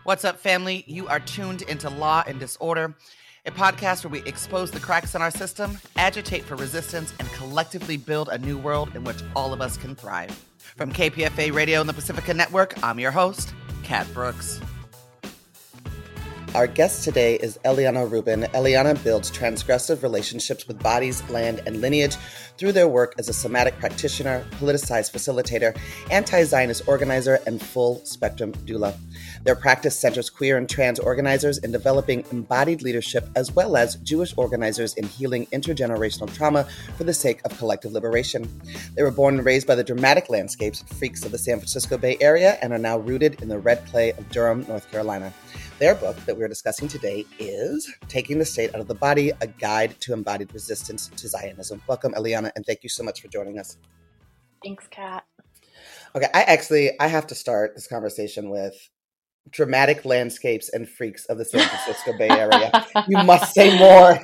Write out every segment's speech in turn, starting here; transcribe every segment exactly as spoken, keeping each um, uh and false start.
What's up, family? You are tuned into Law and Disorder, a podcast where we expose the cracks in our system, agitate for resistance, and collectively build a new world in which all of us can thrive. From K P F A Radio and the Pacifica Network, I'm your host, Kat Brooks. Our guest today is Eliana Rubin. Eliana builds transgressive relationships with bodies, land, and lineage through their work as a somatic practitioner, politicized facilitator, anti-Zionist organizer, and full-spectrum doula. Their practice centers queer and trans organizers in developing embodied leadership, as well as Jewish organizers in healing intergenerational trauma for the sake of collective liberation. They were born and raised by the dramatic landscapes and freaks of the San Francisco Bay Area and are now rooted in the red clay of Durham, North Carolina. Their book that we're discussing today is Taking the State Out of the Body, A Guide to Embodied Resistance to Zionism. Welcome, Eliana, and thank you so much for joining us. Thanks, Kat. Okay, I actually, I have to start this conversation with dramatic landscapes and freaks of the San Francisco Bay Area. You must say more.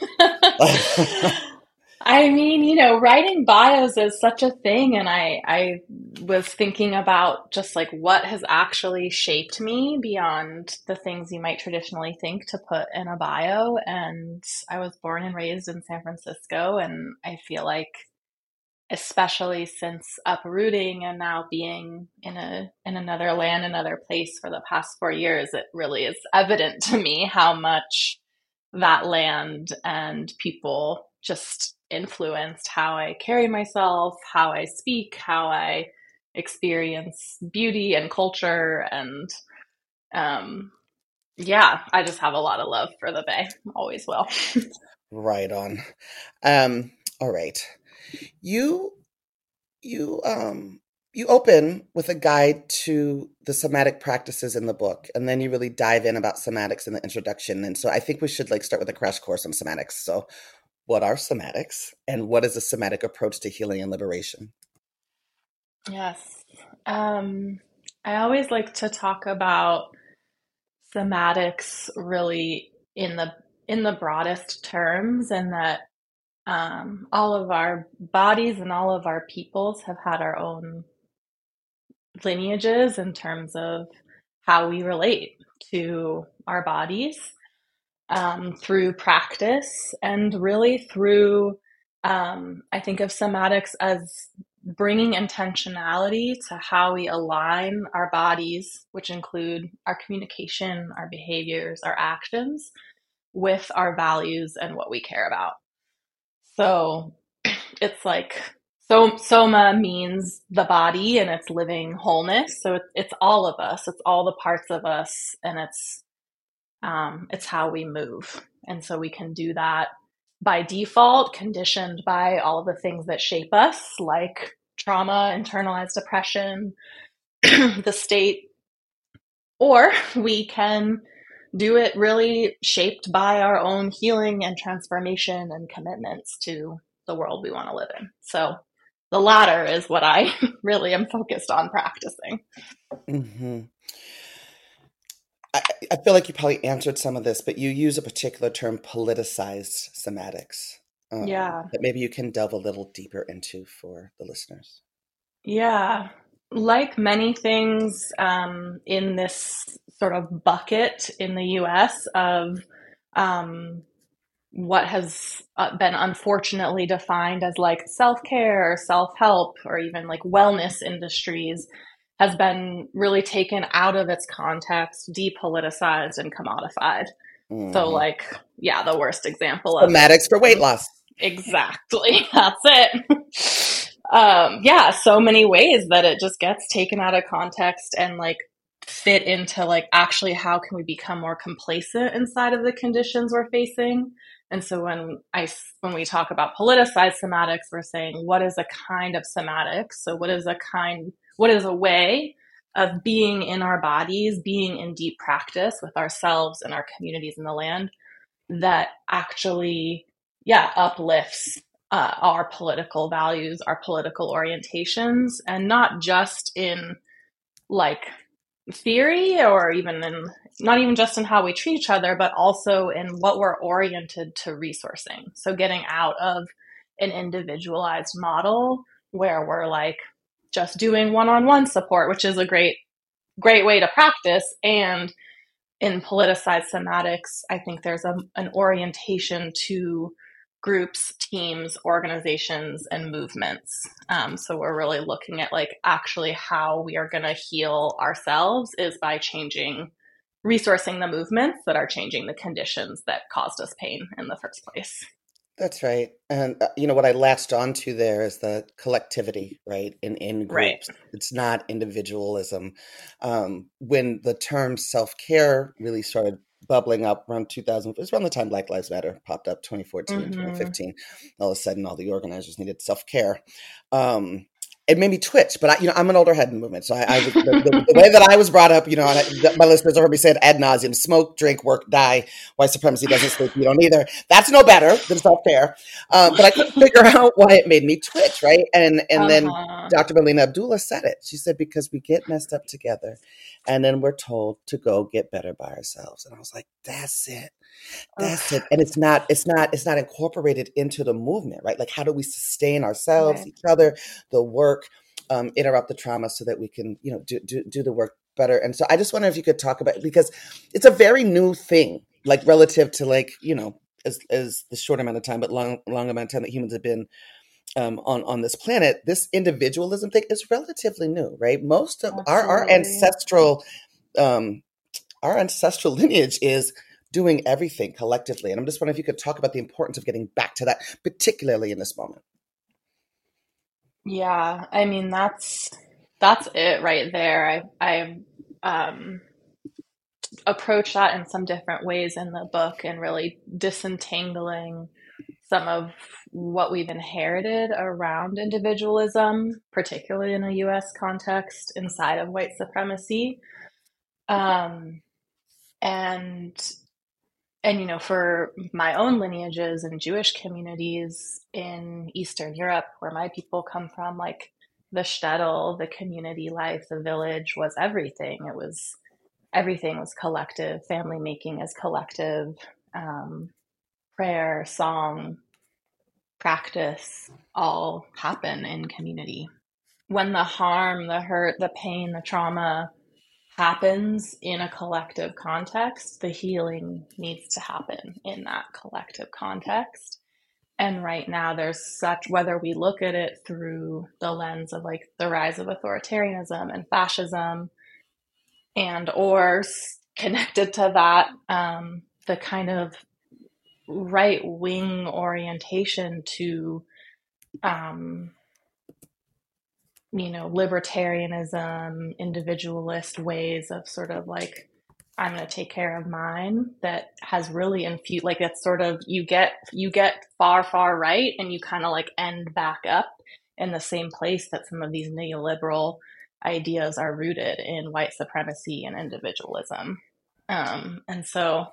I mean, you know, writing bios is such a thing, and I, I was thinking about just like what has actually shaped me beyond the things you might traditionally think to put in a bio. And I was born and raised in San Francisco, and I feel like, especially since uprooting and now being in a in another land, another place for the past four years, it really is evident to me how much that land and people just influenced how I carry myself, how I speak, how I experience beauty and culture. And um, yeah, I just have a lot of love for the Bay. Always will. Right on. Um, all right. You, you, um, you open with a guide to the somatic practices in the book, and then you really dive in about somatics in the introduction. And so I think we should like start with a crash course on somatics. So what are somatics, and what is a somatic approach to healing and liberation? Yes. Um, I always like to talk about somatics really in the in the broadest terms, and that um, all of our bodies and all of our peoples have had our own lineages in terms of how we relate to our bodies. Um, through practice, and really through, um, I think of somatics as bringing intentionality to how we align our bodies, which include our communication, our behaviors, our actions, with our values and what we care about. So it's like, so soma means the body and its living wholeness. So it's, it's all of us, it's all the parts of us, and it's Um, it's how we move. And so we can do that by default, conditioned by all of the things that shape us, like trauma, internalized oppression, the state, or we can do it really shaped by our own healing and transformation and commitments to the world we want to live in. So the latter is what I really am focused on practicing. Mm-hmm. I, I feel like you probably answered some of this, but you use a particular term, politicized somatics. Um, Yeah. That maybe you can delve a little deeper into for the listeners. Yeah. Like many things um, in this sort of bucket in the U S of um, what has uh, been unfortunately defined as like self-care or self-help or even like wellness industries, has been really taken out of its context, depoliticized, and commodified. Mm-hmm. So like, yeah, the worst example of somatics for weight loss. Exactly. That's it. um, yeah, so many ways that it just gets taken out of context and like fit into like, actually, how can we become more complacent inside of the conditions we're facing? And so when I, when we talk about politicized somatics, we're saying, what is a kind of somatics? So what is a kind What is a way of being in our bodies, being in deep practice with ourselves and our communities in the land that actually, yeah, uplifts uh, our political values, our political orientations, and not just in like theory or even in, not even just in how we treat each other, but also in what we're oriented to resourcing. So getting out of an individualized model where we're like, just doing one-on-one support, which is a great, great way to practice, and in politicized somatics, I think there's a, an orientation to groups, teams, organizations, and movements. Um, so we're really looking at like actually how we are going to heal ourselves is by changing, resourcing the movements that are changing the conditions that caused us pain in the first place. That's right. And uh, you know what I latched onto there is the collectivity, right? In in Right. groups. It's not individualism. Um, when the term self-care really started bubbling up around two thousand, it was around the time Black Lives Matter popped up, twenty fourteen, twenty Mm-hmm. fifteen. All of a sudden, all the organizers needed self-care. Um, it made me twitch, but I, you know, I'm an older head in movement, so I, I was the, the, the way that I was brought up. You know, and I, my listeners have heard me say it ad nauseum: smoke, drink, work, die. White supremacy doesn't sleep. You don't either. That's no better than self care. Um, but I couldn't figure out why it made me twitch, right? And and then Uh-huh. doctor Melina Abdullah said it. She said because we get messed up together, and then we're told to go get better by ourselves. And I was like, that's it. That's Ugh. it. And it's not, it's not, it's not incorporated into the movement, right? Like, how do we sustain ourselves, Right. each other, the work, um, interrupt the trauma so that we can, you know, do, do, do the work better. And so I just wonder if you could talk about it because it's a very new thing, like relative to like, you know, as, as the short amount of time, but long, long amount of time that humans have been um, on, on this planet. This individualism thing is relatively new, right? Most of our, our Absolutely. ancestral, um, our ancestral lineage is doing everything collectively. And I'm just wondering if you could talk about the importance of getting back to that, particularly in this moment. Yeah, I mean that's that's it right there. I I um approach that in some different ways in the book and really disentangling some of what we've inherited around individualism, particularly in a U S context inside of white supremacy. Um, and and you know, for my own lineages and Jewish communities in Eastern Europe, where my people come from, like the shtetl, the community life, the village was everything. It was everything was collective. Family making is collective. Um, prayer, song, practice all happen in community. When the harm, the hurt, the pain, the trauma happens in a collective context, the healing needs to happen in that collective context. And right now, there's such, whether we look at it through the lens of like the rise of authoritarianism and fascism, and or connected to that, um, the kind of right wing orientation to, um, you know, libertarianism, individualist ways of sort of like, I'm going to take care of mine, that has really infused, like it's sort of, you get, you get far, far right and you kind of like end back up in the same place that some of these neoliberal ideas are rooted in white supremacy and individualism. Um, and so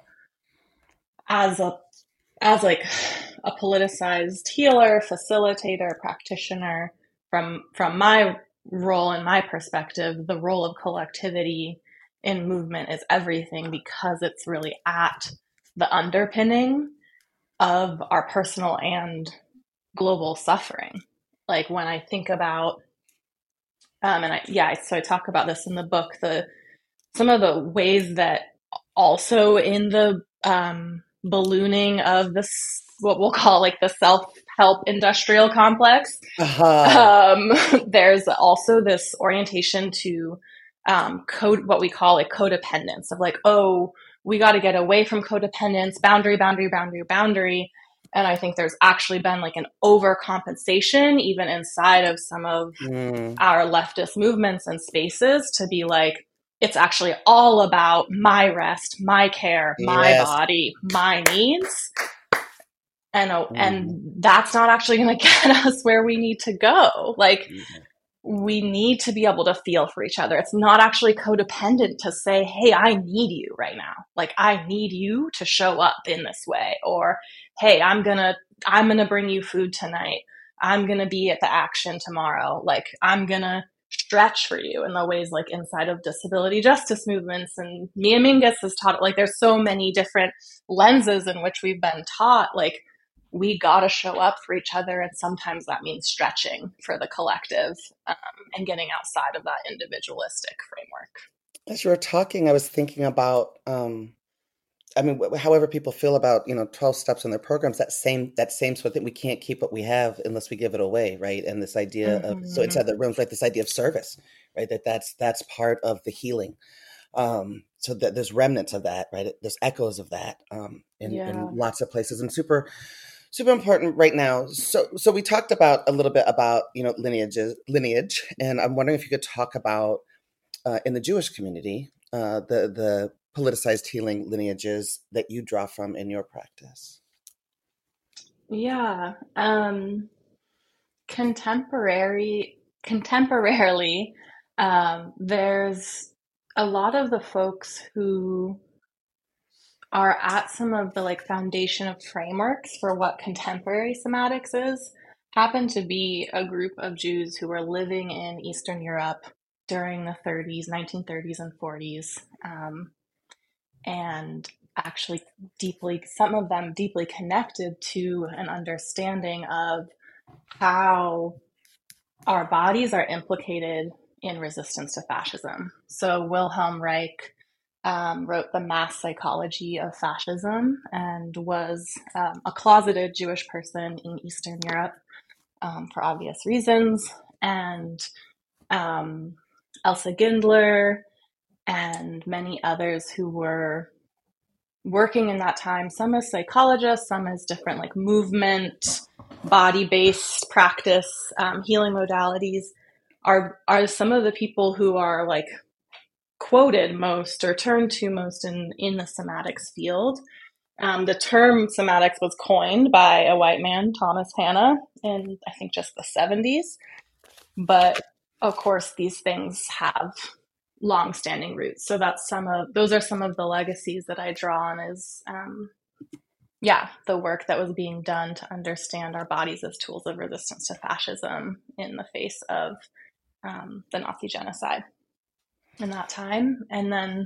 as a, as like a politicized healer, facilitator, practitioner, from, from my role and my perspective, the role of collectivity in movement is everything because it's really at the underpinning of our personal and global suffering. Like when I think about, um, and I, yeah, so I talk about this in the book, the, some of the ways that also in the, um, ballooning of this, what we'll call like the self-help industrial complex, Uh-huh. um, there's also this orientation to um, code, what we call like codependence of like, oh, we got to get away from codependence, boundary, boundary, boundary, boundary. And I think there's actually been like an overcompensation even inside of some of Mm, our leftist movements and spaces to be like, it's actually all about my rest, my care, my yes. body, my needs. And, oh, Mhm. and that's not actually going to get us where we need to go. Like, Mhm. we need to be able to feel for each other. It's not actually codependent to say, hey, I need you right now. Like, I need you to show up in this way. Or, hey, I'm going to, I'm going to bring you food tonight. I'm going to be at the action tomorrow. Like, I'm going to stretch for you in the ways like inside of disability justice movements. And Mia Mingus has taught, like, there's so many different lenses in which we've been taught, like, we got to show up for each other. And sometimes that means stretching for the collective, um, and getting outside of that individualistic framework. As you were talking, I was thinking about, um, I mean, wh- however people feel about, you know, twelve steps in their programs, that same, that same sort of thing, we can't keep what we have unless we give it away, right? And this idea of, so Mm-hmm. inside the rooms, right, this idea of service, right? That that's, that's part of the healing. Um, so that there's remnants of that, right? There's echoes of that, um, in, in Yeah. lots of places, and super, super important right now. So, so we talked about a little bit about, you know, lineages, lineage, and I'm wondering if you could talk about, uh, in the Jewish community, uh, the the politicized healing lineages that you draw from in your practice. Yeah. Um, contemporary, contemporarily, um, there's a lot of the folks who are at some of the like foundation of frameworks for what contemporary somatics is happen to be a group of Jews who were living in Eastern Europe during the thirties, nineteen thirties and forties, um, and actually deeply, some of them deeply connected to an understanding of how our bodies are implicated in resistance to fascism. So Wilhelm Reich um, wrote The Mass Psychology of Fascism and was um, a closeted Jewish person in Eastern Europe um, for obvious reasons. And um, Elsa Gindler and many others who were working in that time, some as psychologists, some as different like movement, body-based practice, um, healing modalities, are are some of the people who are like quoted most or turned to most in in the somatics field. Um, the term somatics was coined by a white man, Thomas Hanna, in I think just the seventies. But of course, these things have long-standing roots. So that's some of those are some of the legacies that I draw on is um, yeah, the work that was being done to understand our bodies as tools of resistance to fascism in the face of um, the Nazi genocide in that time. And then,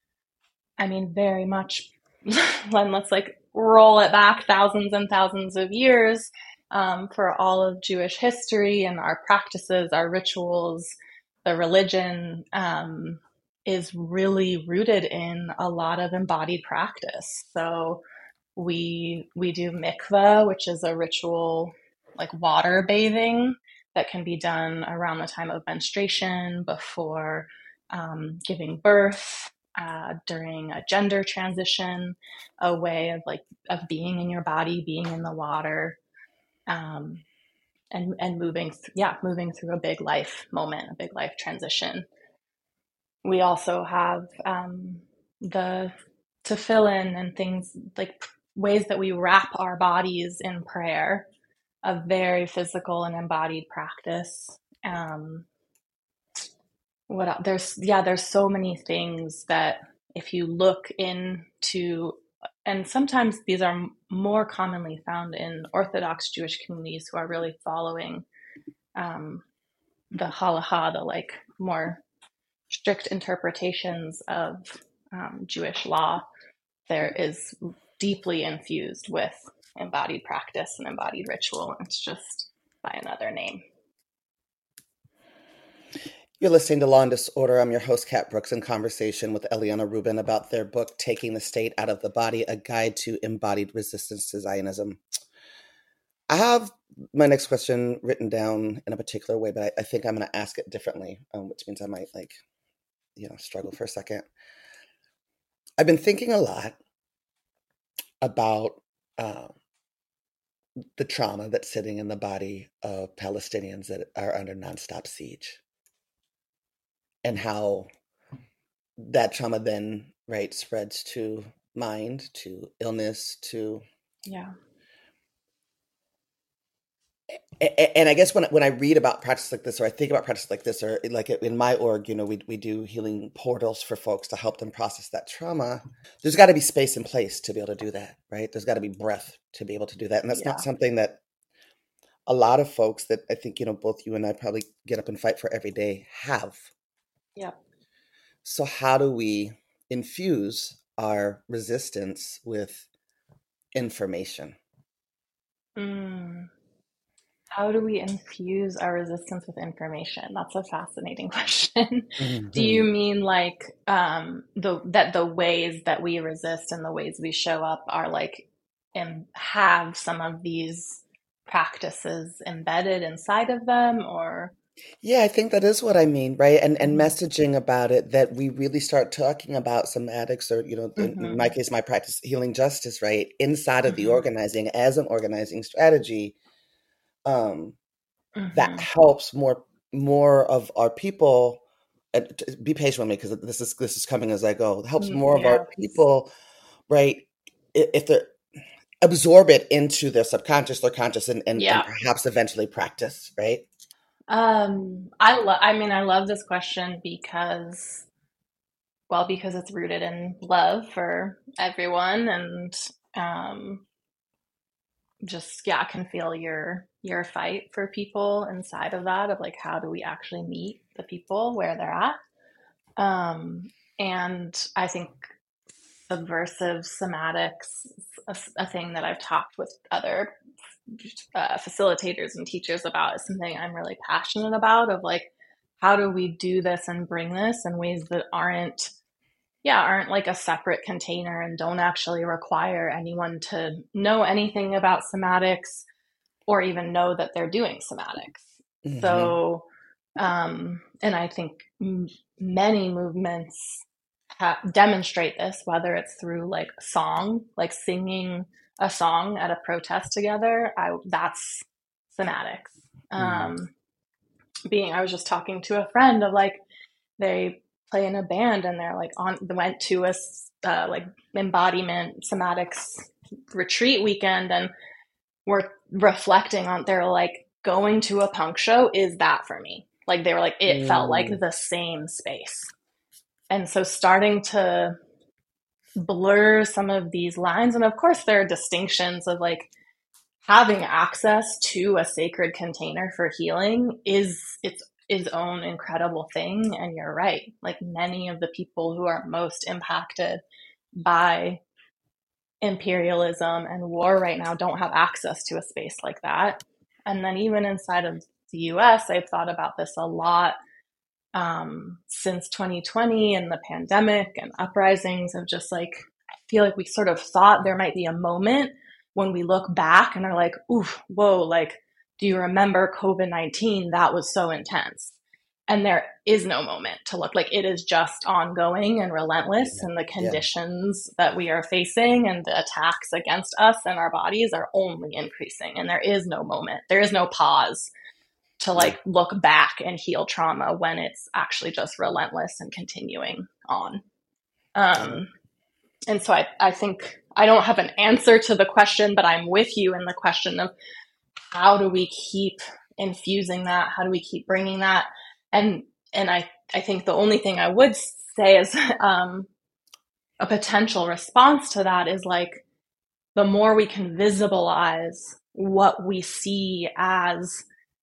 I mean, very much, then let's like roll it back thousands and thousands of years um, for all of Jewish history and our practices, our rituals, the religion um, is really rooted in a lot of embodied practice. So we we do mikvah, which is a ritual like water bathing that can be done around the time of menstruation, before um, giving birth, uh, during a gender transition, a way of like of being in your body, being in the water, um, and and moving th- yeah moving through a big life moment, a big life transition. We also have um, the tefillin and things like ways that we wrap our bodies in prayer, a very physical and embodied practice. Um, what else? There's yeah, there's so many things that if you look into, and sometimes these are more commonly found in Orthodox Jewish communities who are really following um, the halacha, the like more strict interpretations of um, Jewish law, there is deeply infused with embodied practice and embodied ritual. It's just by another name. You're listening to Law and Disorder. I'm your host, Kat Brooks, in conversation with Eliana Rubin about their book, Taking the State Out of the Body, A Guide to Embodied Resistance to Zionism. I have my next question written down in a particular way, but I, I think I'm going to ask it differently, um, which means I might, like, you know, struggle for a second. I've been thinking a lot about uh, the trauma that's sitting in the body of Palestinians that are under nonstop siege, and how that trauma then, right, spreads to mind, to illness, to Yeah. and I guess when when I read about practice like this, or I think about practice like this, or like in my org, you know, we we do healing portals for folks to help them process that trauma. There's got to be space and place to be able to do that, right? There's got to be breath to be able to do that, and that's not Yeah. something that a lot of folks that I think, you know, both you and I probably get up and fight for every day have. Yep. So how do we infuse our resistance with information? Mm. How do we infuse our resistance with information? That's a fascinating question. Do you Mm-hmm. mean like um, the that the ways that we resist and the ways we show up are like and have some of these practices embedded inside of them, or Yeah, I think that is what I mean, right? And and Mhm. messaging about it that we really start talking about somatics or, you know, in, in my Mhm. case, my practice, healing justice, right? Inside of the Mhm. organizing as an organizing strategy, um, that Mhm. helps more more of our people. And t- be patient with me because this is this is coming as I go. It helps Mm, more of our yeah, please. people, right? i- If they absorb it into their subconscious, their conscious, and and, and Yeah. perhaps eventually practice, right? Um, I love I mean I love this question because well, because it's rooted in love for everyone and um, just yeah, I can feel your your fight for people inside of that of like how do we actually meet the people where they're at. Um, and I think subversive somatics, a, a thing that I've talked with other uh, facilitators and teachers about, is something I'm really passionate about of like how do we do this and bring this in ways that aren't yeah, aren't like a separate container and don't actually require anyone to know anything about somatics or even know that they're doing somatics. Hmm. So, um, and I think m- many movements ha- demonstrate this, whether it's through like song, like singing a song at a protest together. I that's somatics. Hmm. Um, being, I was just talking to a friend of like they play in a band and they're like on went to a uh, like embodiment somatics retreat weekend and were reflecting on they're like going to a punk show is that for me, like they were like it felt like Mm. the same space. And so starting to blur some of these lines, and of course there are distinctions of like having access to a sacred container for healing is its its own incredible thing. And you're right, like many of the people who are most impacted by imperialism and war right now don't have access to a space like that. And then even inside of the U S, I've thought about this a lot um, since twenty twenty and the pandemic and uprisings of just like, I feel like we sort of thought there might be a moment when we look back and are like, ooh, whoa, like, do you remember COVID nineteen? That was so intense. And there is no moment to look, like it is just ongoing and relentless. Yeah. And the Yeah. conditions that we are facing and the attacks against us and our bodies are only increasing. And there is no moment, there is no pause to Yeah. like look back and heal trauma when it's actually just relentless and continuing on. Yeah. Um, and so I, I think I don't have an answer to the question, but I'm with you in the question of how do we keep infusing that? How do we keep bringing that? And and I, I think the only thing I would say is um, a potential response to that is like the more we can visibilize what we see as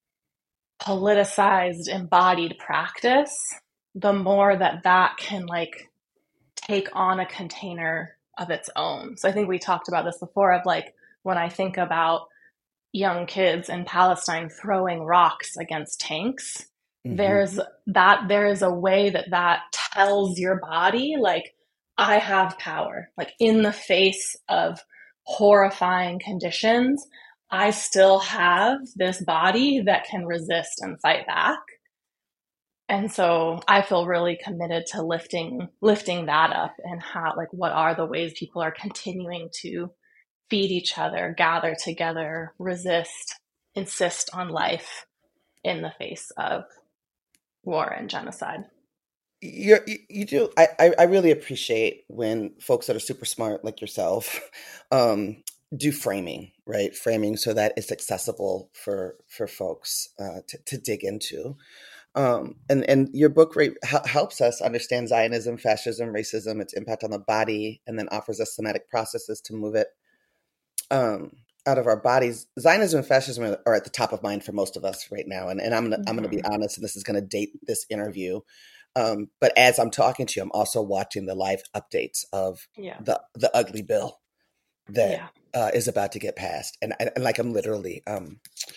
politicized embodied practice, the more that that can like take on a container of its own. So I think we talked about this before of like when I think about young kids in Palestine throwing rocks against tanks, Hmm. there's that there is a way that that tells your body like I have power, like in the face of horrifying conditions, I still have this body that can resist and fight back. And so I feel really committed to lifting lifting that up and how like what are the ways people are continuing to feed each other, gather together, resist, insist on life in the face of war and genocide. You're, you you do. I, I I really appreciate when folks that are super smart like yourself um, do framing, right? Framing so that it's accessible for for folks uh, to, to dig into. Um, and and your book right, h- helps us understand Zionism, fascism, racism, its impact on the body, and then offers us somatic processes to move it um, out of our bodies. Zionism and fascism are, are at the top of mind for most of us right now. And, and I'm gonna, I'm gonna be Mm-hmm. honest, and this is gonna date this interview. Um, but as I'm talking to you, I'm also watching the live updates of Yeah. the the ugly bill that Yeah. uh, is about to get passed, and, and, and like I'm literally um,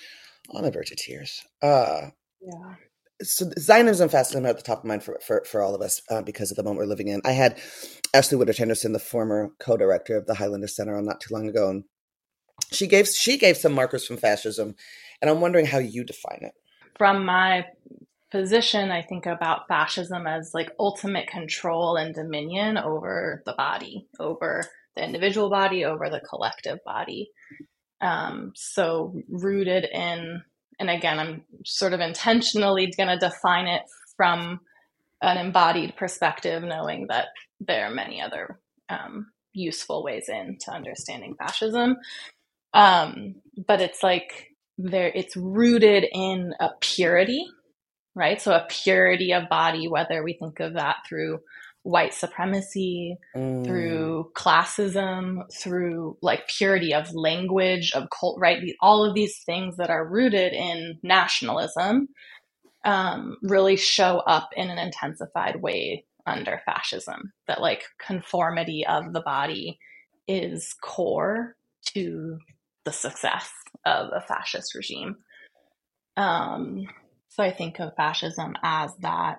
On the verge of tears. Uh, Yeah. So Zionism and fascism are at the top of mind for, for, for all of us uh, because of the moment we're living in. I had Ashley Woodard Henderson, the former co-director of the Highlander Center, on not too long ago, and she gave she gave some markers from fascism, and I'm wondering how you define it. From my position, I think about fascism as like ultimate control and dominion over the body, over the individual body, over the collective body. Um, so rooted in, and again, I'm sort of intentionally going to define it from an embodied perspective, knowing that there are many other um, useful ways into understanding fascism. Um, but it's like there, it's rooted in a purity, right? So a purity of body, whether we think of that through white supremacy, mm. through classism, through like purity of language, of cult, right? All of these things that are rooted in nationalism um, really show up in an intensified way under fascism, that like conformity of the body is core to the success of a fascist regime. Um, so I think of fascism as that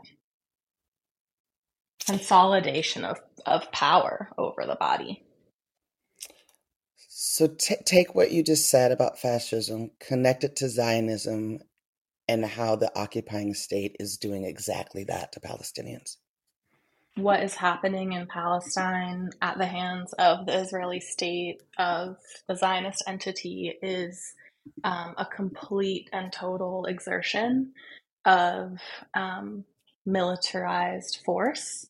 consolidation of, of power over the body. So t- take what you just said about fascism, connect it to Zionism, and how the occupying state is doing exactly that to Palestinians. What is happening in Palestine at the hands of the Israeli state, of the Zionist entity, is um, a complete and total exertion of um, militarized force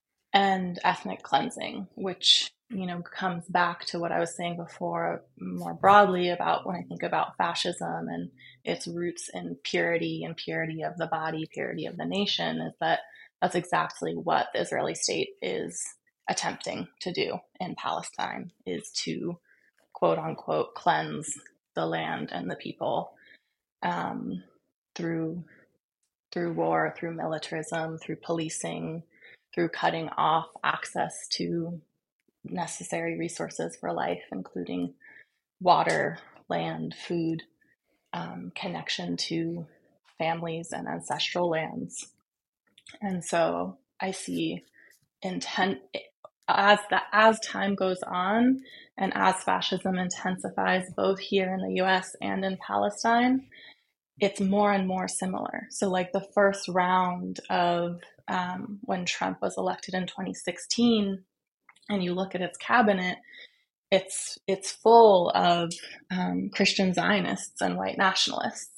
and ethnic cleansing, which, you know, comes back to what I was saying before more broadly about when I think about fascism and its roots in purity and purity of the body, purity of the nation, is that that's exactly what the Israeli state is attempting to do in Palestine, is to quote unquote cleanse the land and the people um, through through war, through militarism, through policing, through cutting off access to necessary resources for life, including water, land, food, um, connection to families and ancestral lands. And so I see intent as the, as time goes on and as fascism intensifies both here in the U S and in Palestine, it's more and more similar. So like the first round of um, when Trump was elected in twenty sixteen, and you look at its cabinet, it's it's full of um, Christian Zionists and white nationalists.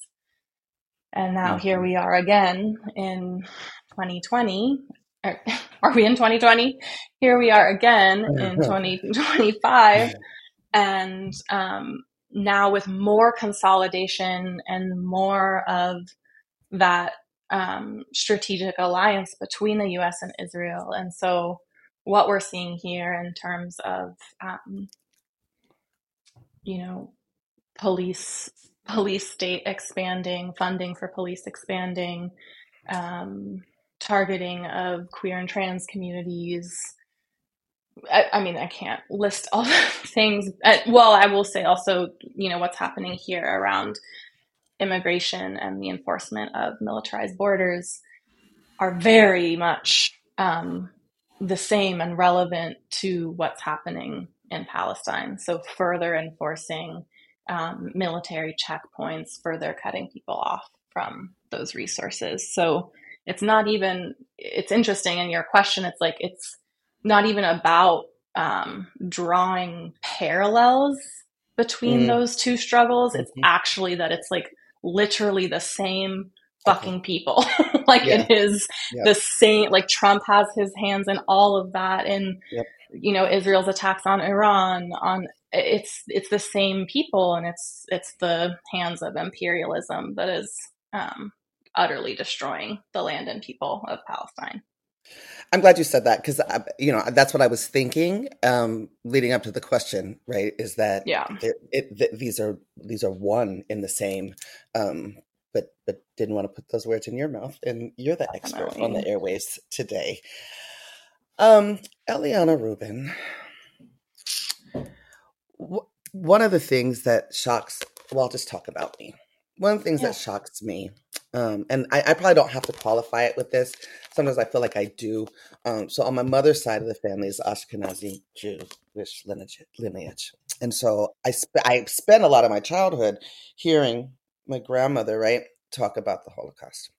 And now mm-hmm. here we are again in twenty twenty. Or, are we in twenty twenty? Here we are again in twenty twenty-five. And um, now with more consolidation and more of that um, strategic alliance between the U S and Israel. And so what we're seeing here in terms of, um, you know, police, police state expanding, funding for police expanding, um, targeting of queer and trans communities. I, I mean, I can't list all the things. Well, I will say also, you know, what's happening here around immigration and the enforcement of militarized borders are very much um, the same and relevant to what's happening in Palestine. So further enforcing um, military checkpoints, further cutting people off from those resources. So it's not even, it's interesting in your question, it's like, it's not even about um, drawing parallels between mm. those two struggles. It's mm-hmm. actually that it's like literally the same fucking okay. people. Like yeah. it is yep. the same, like Trump has his hands in all of that. And, yep. you know, Israel's attacks on Iran, on it's, it's the same people, and it's, it's the hands of imperialism that is um, utterly destroying the land and people of Palestine. I'm glad you said that, because, you know, that's what I was thinking um, leading up to the question, right, is that yeah. it, it, th- these are these are one in the same, um, but but didn't want to put those words in your mouth, and you're the expert Definitely. on the airwaves today. Um, Eliana Rubin, w- one of the things that shocks, well, I'll just talk about me. one of the things Yeah. that shocks me, um, and I, I probably don't have to qualify it with this. Sometimes I feel like I do. Um, so on my mother's side of the family is Ashkenazi Jewish lineage, lineage. And so I sp- I spent a lot of my childhood hearing my grandmother, right, talk about the Holocaust.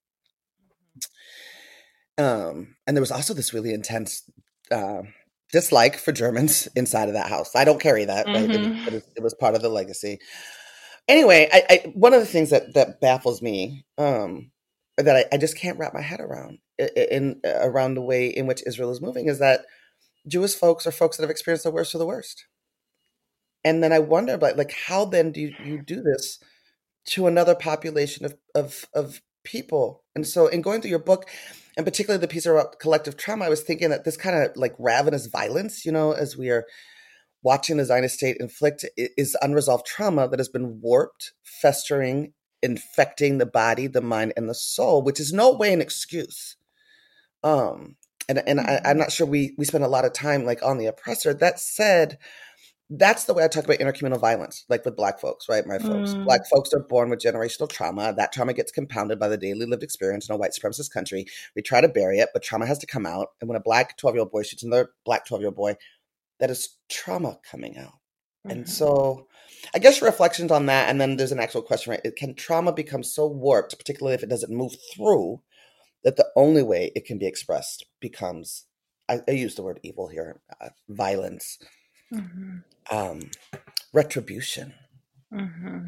Um, and there was also this really intense uh, dislike for Germans inside of that house. I don't carry that, right? It was, Mm-hmm. it was, it was part of the legacy. Anyway, I, I one of the things that that baffles me, um, that I, I just can't wrap my head around i- i- in around the way in which Israel is moving is that Jewish folks are folks that have experienced the worst of the worst. And then I wonder, like, like how then do you, you do this to another population of, of of people? And so, in going through your book, and particularly the piece about collective trauma, I was thinking that this kind of like ravenous violence, you know, as we are watching the Zionist state inflict is unresolved trauma that has been warped, festering, infecting the body, the mind, and the soul, which is no way an excuse. Um, and and I, I'm Mm-hmm. not sure we we spend a lot of time like on the oppressor. That said, that's the way I talk about intercommunal violence, like with Black folks, right? My folks. Black Mm. folks are born with generational trauma. That trauma gets compounded by the daily lived experience in a white supremacist country. We try to bury it, but trauma has to come out. And when a Black twelve year old boy shoots another Black twelve year old boy, that is trauma coming out. And Mm-hmm. so I guess reflections on that. And then there's an actual question, right? Can trauma become so warped, particularly if it doesn't move through, that the only way it can be expressed becomes, I, I use the word evil here, uh, violence, Mm-hmm. um, retribution. Mm-hmm.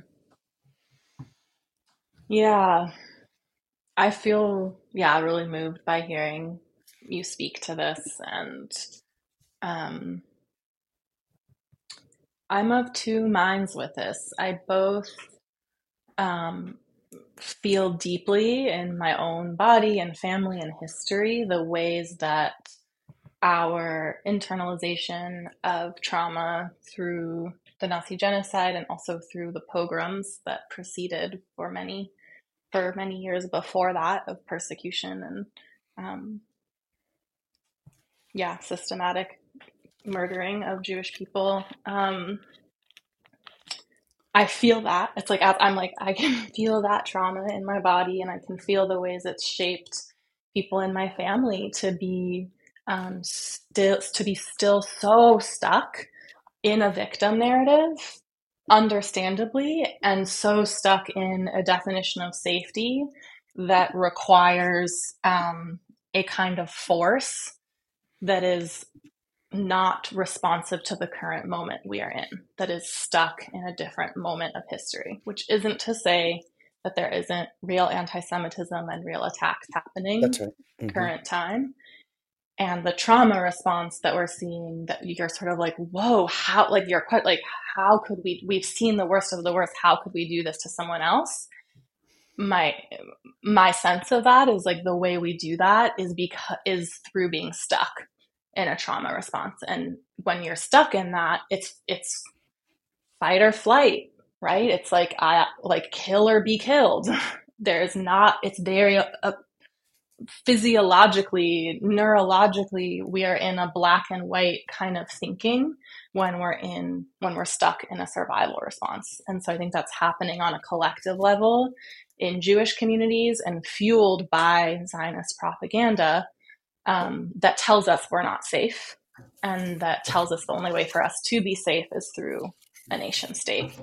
Yeah. I feel, yeah, really moved by hearing you speak to this. And um, I'm of two minds with this. I both um, feel deeply in my own body and family and history the ways that our internalization of trauma through the Nazi genocide and also through the pogroms that preceded for many for many years before that of persecution and um, yeah, systematic murdering of Jewish people. Um, I feel that. It's like I'm like I can feel that trauma in my body, and I can feel the ways it's shaped people in my family to be um, still to be still so stuck in a victim narrative, understandably, and so stuck in a definition of safety that requires um, a kind of force that is not responsive to the current moment we are in, that is stuck in a different moment of history, which isn't to say that there isn't real anti-Semitism and real attacks happening That's right. Mm-hmm. current time. And the trauma response that we're seeing, that you're sort of like, whoa, how, like, you're quite like, how could we, we've seen the worst of the worst, how could we do this to someone else? My, my sense of that is like the way we do that is because, is through being stuck in a trauma response. And when you're stuck in that, it's, it's fight or flight, right? It's like, I like kill or be killed. There's not, it's very uh, physiologically, neurologically, we are in a black and white kind of thinking when we're in when we're stuck in a survival response. And so I think that's happening on a collective level in Jewish communities and fueled by Zionist propaganda um, that tells us we're not safe, and that tells us the only way for us to be safe is through a nation state.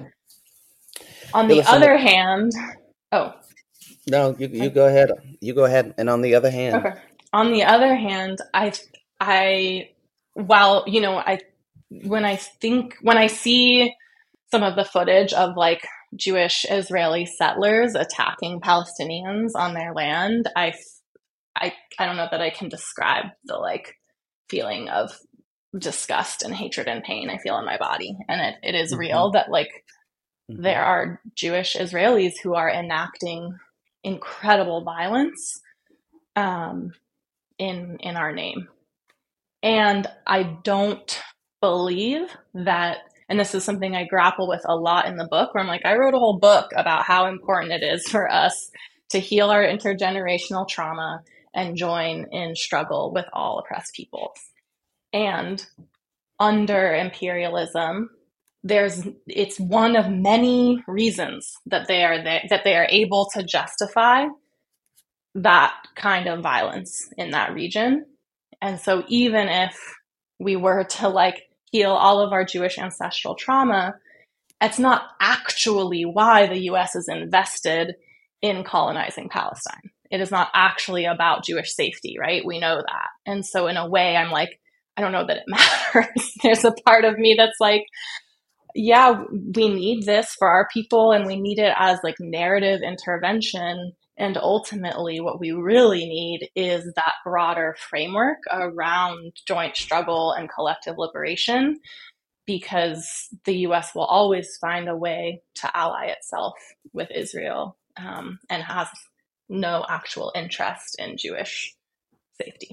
On Hey, the listen, other hand, oh, no, you, you go ahead. You go ahead. And on the other hand, okay. On the other hand, I, I, while, you know, I, when I think, when I see some of the footage of like Jewish Israeli settlers attacking Palestinians on their land, I, I, I don't know that I can describe the like feeling of disgust and hatred and pain I feel in my body. And it, it is mm-hmm. real that like Mm-hmm. there are Jewish Israelis who are enacting incredible violence um, in in our name. And I don't believe that, and this is something I grapple with a lot in the book, where I'm like, I wrote a whole book about how important it is for us to heal our intergenerational trauma and join in struggle with all oppressed peoples. And under imperialism, there's it's one of many reasons that they are there, that they are able to justify that kind of violence in that region. And so even if we were to like heal all of our Jewish ancestral trauma, it's not actually why the U S is invested in colonizing Palestine. It is not actually about Jewish safety, right? We know that. And so in a way, I'm like, I don't know that it matters. There's a part of me that's like, yeah, we need this for our people and we need it as like narrative intervention. And ultimately, what we really need is that broader framework around joint struggle and collective liberation, because the U S will always find a way to ally itself with Israel, um, and has no actual interest in Jewish safety.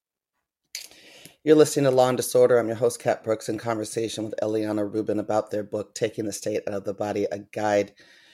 You're listening to Law and Disorder. I'm your host, Kat Brooks, in conversation with Eliana Rubin about their book, Taking the State Out of the Body, a guide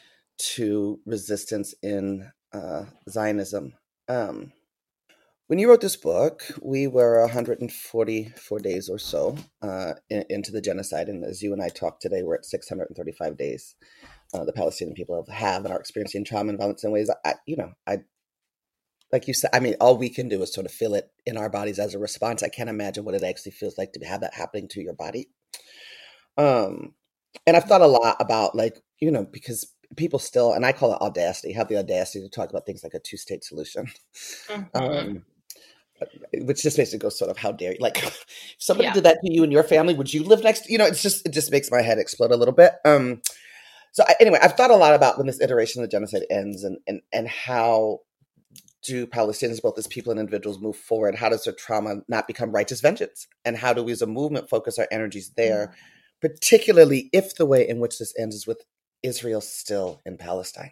to resistance in uh, Zionism. Um, when you wrote this book, we were one hundred forty-four days or so uh, in, into the genocide. And as you and I talked today, we're at six hundred thirty-five days. Uh, the Palestinian people have and are experiencing trauma and violence in ways, I, you know, I, like you said, I mean, all we can do is sort of feel it in our bodies as a response. I can't imagine what it actually feels like to have that happening to your body. Um, and I've thought a lot about, like, you know, because people still, and I call it audacity, have the audacity to talk about things like a two-state solution. Mm-hmm. Um, which just basically goes sort of, how dare you? Like, if somebody yeah. did that to you and your family, would you live next? You know, it's just, it just makes my head explode a little bit. Um, so I, anyway, I've thought a lot about when this iteration of the genocide ends, and and and how do Palestinians, both as people and individuals, move forward? How does their trauma not become righteous vengeance? And how do we as a movement focus our energies there, particularly if the way in which this ends is with Israel still in Palestine?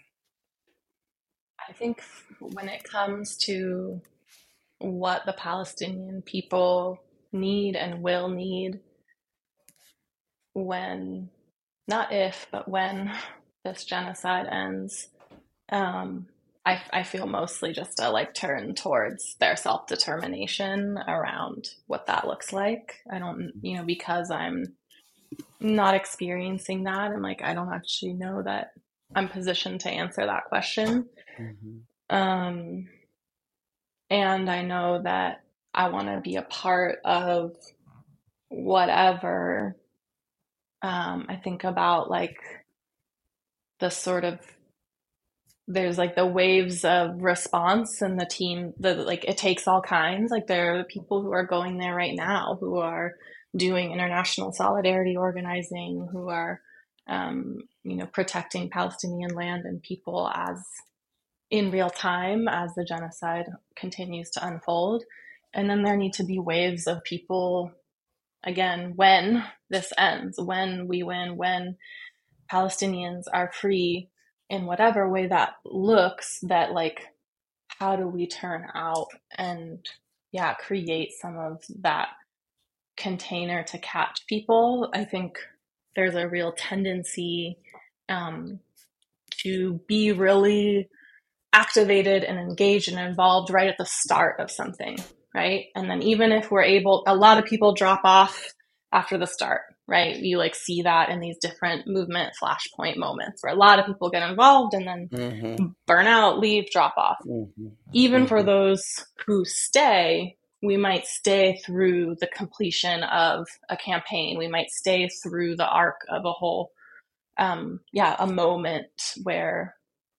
I think when it comes to what the Palestinian people need and will need when, not if, but when this genocide ends, um, I, I feel mostly just a like turn towards their self-determination around what that looks like. I don't, you know, because I'm not experiencing that, and like I don't actually know that I'm positioned to answer that question. Mm-hmm. Um, and I know that I want to be a part of whatever. Um, I think about like the sort of, there's like the waves of response, and the team, the like it takes all kinds. Like there are people who are going there right now who are doing international solidarity organizing, who are um, you know, protecting Palestinian land and people as in real time as the genocide continues to unfold. And then there need to be waves of people, again, when this ends, when we win, when Palestinians are free, in whatever way that looks, that like, how do we turn out and yeah, create some of that container to catch people? I think there's a real tendency um, to be really activated and engaged and involved right at the start of something, right? And then even if we're able, a lot of people drop off after the start, right? You like see that in these different movement flashpoint moments where a lot of people get involved and then mm-hmm. burn out, leave, drop off. Mm-hmm. Even mm-hmm. for those who stay, we might stay through the completion of a campaign. We might stay through the arc of a whole, um, yeah, a moment where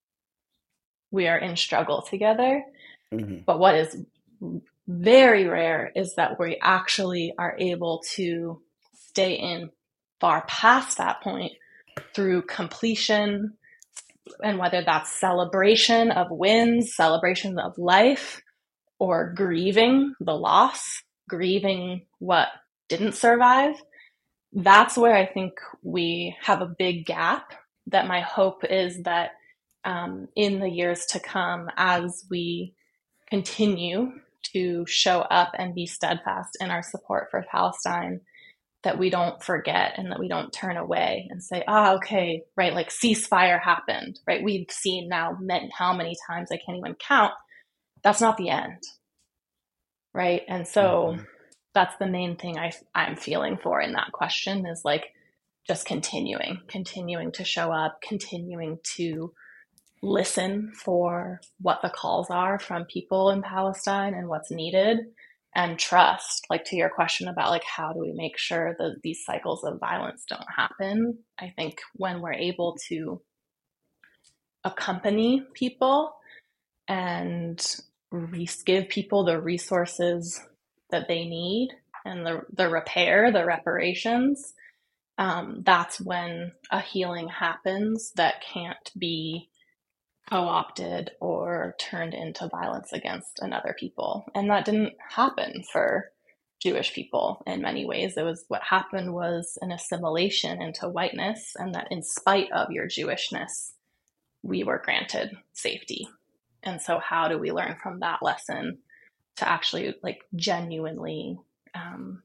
we are in struggle together. Mm-hmm. But what is very rare is that we actually are able to stay in far past that point through completion, and whether that's celebration of wins, celebration of life, or grieving the loss, grieving what didn't survive. That's where I think we have a big gap, that my hope is that um, in the years to come, as we continue to show up and be steadfast in our support for Palestine, that we don't forget and that we don't turn away and say, ah, oh, okay, right, like ceasefire happened, right? We've seen now meant how many times I can't even count. That's not the end, right? And so mm-hmm. that's the main thing I, I'm feeling for in that question, is like, just continuing, continuing to show up, continuing to listen for what the calls are from people in Palestine and what's needed, and trust, like to your question about like how do we make sure that these cycles of violence don't happen. I think when we're able to accompany people and re- give people the resources that they need and the, the repair, the reparations, um, that's when a healing happens that can't be co-opted or turned into violence against another people. And that didn't happen for Jewish people in many ways. It was what happened was an assimilation into whiteness, and that in spite of your Jewishness, we were granted safety. And so how do we learn from that lesson to actually like genuinely um,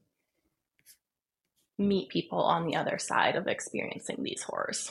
meet people on the other side of experiencing these horrors?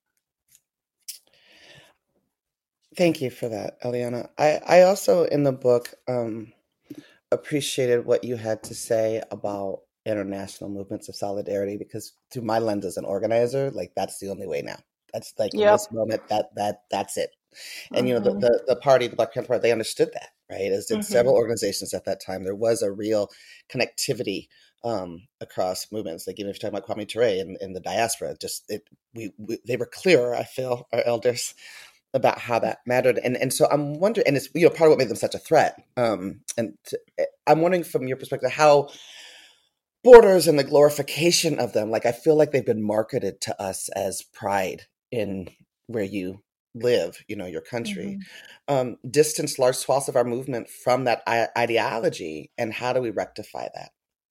Thank you for that, Eliana. I, I also, in the book, um, appreciated what you had to say about international movements of solidarity, because through my lens as an organizer, like that's the only way now. That's like in Yep. this moment, that that that's it. And Mm-hmm. you know, the, the the party, the Black Panther Party, they understood that, right? As did Mm-hmm. several organizations at that time. There was a real connectivity um, across movements. Like even if you're talking about Kwame Ture in, in the diaspora, just it, we, we they were clearer. I feel our elders about how that mattered. And and so I'm wondering, and it's, you know, part of what made them such a threat. Um, and to, I'm wondering from your perspective, how borders and the glorification of them, like I feel like they've been marketed to us as pride in where you live, you know, your country, mm-hmm. um, distance large swaths of our movement from that I- ideology. And how do we rectify that?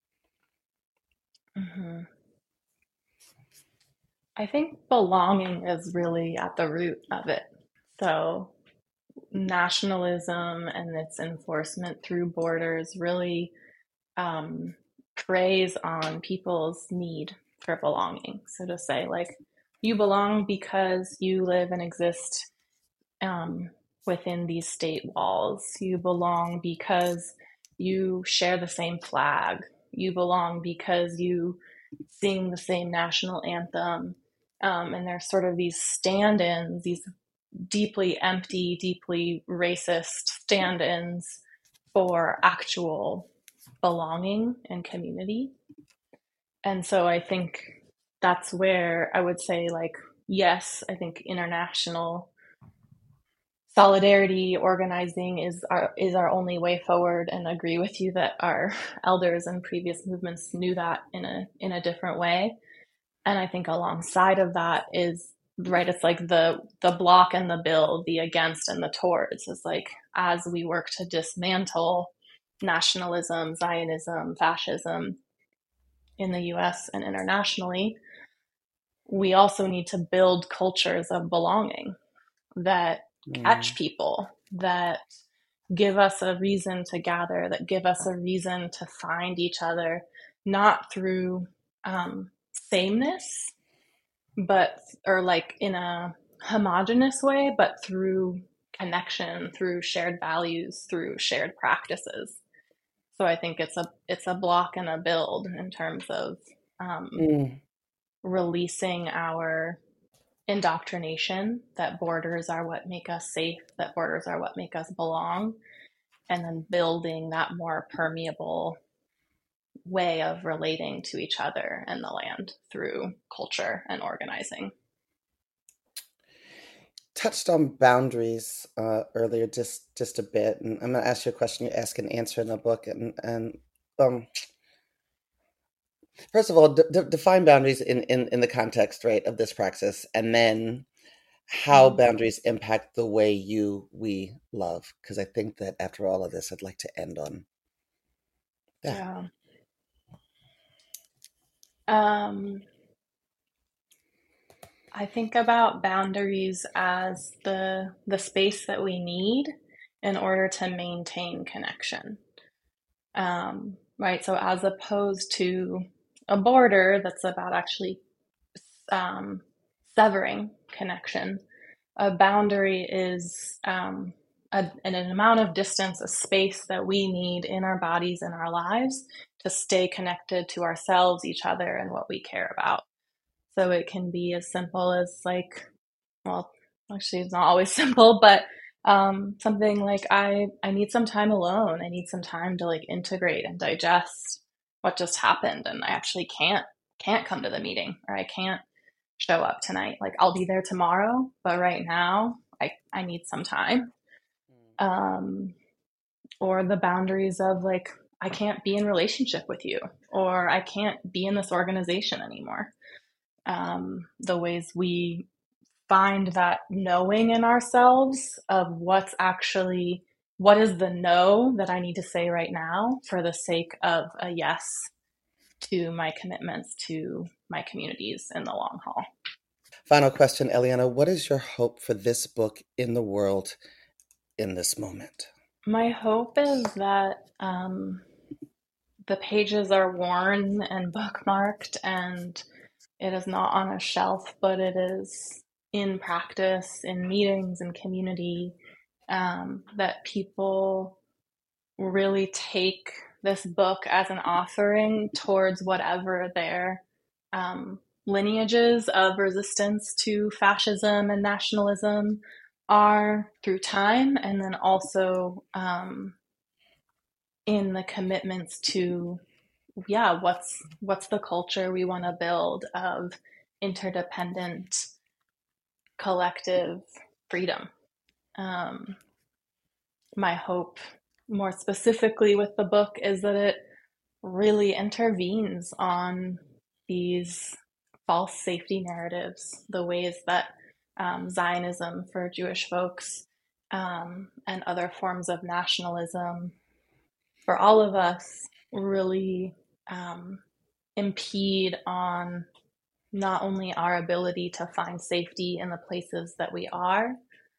Mm-hmm. I think belonging is really at the root of it. So nationalism and its enforcement through borders really um, preys on people's need for belonging. So to say, like, you belong because you live and exist um, within these state walls. You belong because you share the same flag. You belong because you sing the same national anthem. Um, and there's sort of these stand-ins, these deeply empty, deeply racist stand-ins for actual belonging and community. And so I think that's where I would say, like, yes, I think international solidarity organizing is our is our only way forward, and agree with you that our elders and previous movements knew that in a in a different way. And I think alongside of that is, right, it's like the the block and the build, the against and the towards, is like as we work to dismantle nationalism, Zionism, fascism in the U S and internationally, we also need to build cultures of belonging that mm. catch people, that give us a reason to gather, that give us a reason to find each other, not through um, sameness, but, or like in a homogenous way, but through connection, through shared values, through shared practices. So I think it's a it's a block and a build in terms of um, mm. releasing our indoctrination that borders are what make us safe, that borders are what make us belong, and then building that more permeable way of relating to each other and the land through culture and organizing. Touched on boundaries uh, earlier, just just a bit, and I'm going to ask you a question you ask and answer in the book. And and um, first of all, d- d- define boundaries in, in in the context, right, of this praxis, and then how mm-hmm. boundaries impact the way you we love. Because I think that after all of this, I'd like to end on that. Yeah. Um. I think about boundaries as the the space that we need in order to maintain connection. Um, right. So as opposed to a border that's about actually um, severing connection, a boundary is um, a, an amount of distance, a space that we need in our bodies and our lives to stay connected to ourselves, each other, and what we care about. So it can be as simple as like, well, actually it's not always simple, but um, something like I, I need some time alone. I need some time to like integrate and digest what just happened. And I actually can't, can't come to the meeting, or I can't show up tonight. Like I'll be there tomorrow, but right now I, I need some time. Um, or the boundaries of like, I can't be in relationship with you, or I can't be in this organization anymore. Um, the ways we find that knowing in ourselves of what's actually, what is the no that I need to say right now for the sake of a yes to my commitments to my communities in the long haul. Final question, Eliana, what is your hope for this book in the world in this moment? My hope is that um, the pages are worn and bookmarked, and it is not on a shelf, but it is in practice, in meetings, in community, um, that people really take this book as an offering towards whatever their um, lineages of resistance to fascism and nationalism are through time, and then also um, in the commitments to, yeah, what's what's the culture we want to build of interdependent, collective freedom. Um, my hope, more specifically with the book, is that it really intervenes on these false safety narratives, the ways that um, Zionism for Jewish folks um, and other forms of nationalism for all of us really um, impede on not only our ability to find safety in the places that we are,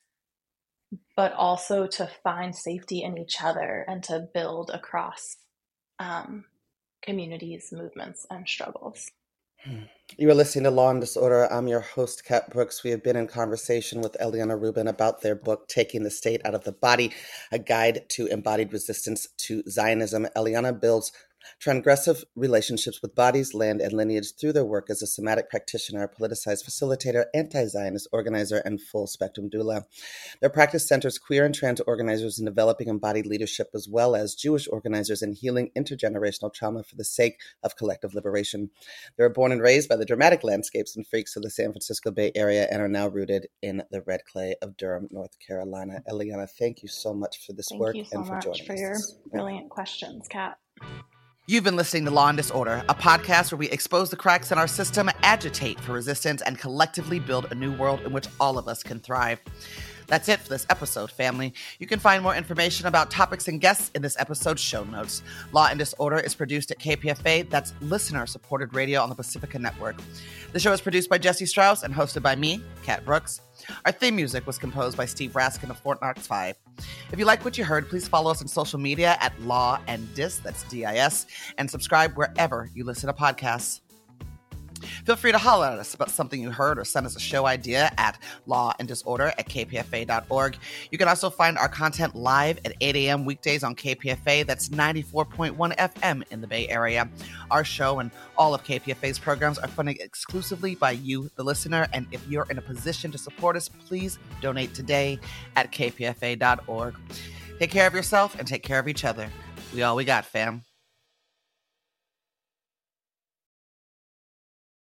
but also to find safety in each other and to build across um, communities, movements, and struggles. You are listening to Law and Disorder. I'm your host, Kat Brooks. We have been in conversation with Eliana Rubin about their book, Taking the State Out of the Body, a guide to embodied resistance to Zionism. Eliana builds transgressive relationships with bodies, land, and lineage through their work as a somatic practitioner, politicized facilitator, anti-Zionist organizer, and full-spectrum doula. Their practice centers queer and trans organizers in developing embodied leadership, as well as Jewish organizers in healing intergenerational trauma for the sake of collective liberation. They were born and raised by the dramatic landscapes and freaks of the San Francisco Bay Area and are now rooted in the red clay of Durham, North Carolina. Eliana, thank you so much for this thank work you so and for much joining for us. your brilliant questions, Kat. You've been listening to Law and Disorder, a podcast where we expose the cracks in our system, agitate for resistance, and collectively build a new world in which all of us can thrive. That's it for this episode, family. You can find more information about topics and guests in this episode's show notes. Law and Disorder is produced at K P F A, that's listener-supported radio on the Pacifica Network. The show is produced by Jesse Strauss and hosted by me, Kat Brooks. Our theme music was composed by Steve Raskin of Fort Knox five. If you like what you heard, please follow us on social media at Law and Dis, that's D I S, and subscribe wherever you listen to podcasts. Feel free to holler at us about something you heard or send us a show idea at law and disorder at k p f a dot org. You can also find our content live at eight a.m. weekdays on K P F A. That's ninety-four point one F M in the Bay Area. Our show and all of K P F A's programs are funded exclusively by you, the listener. And if you're in a position to support us, please donate today at k p f a dot org. Take care of yourself and take care of each other. We all we got, fam.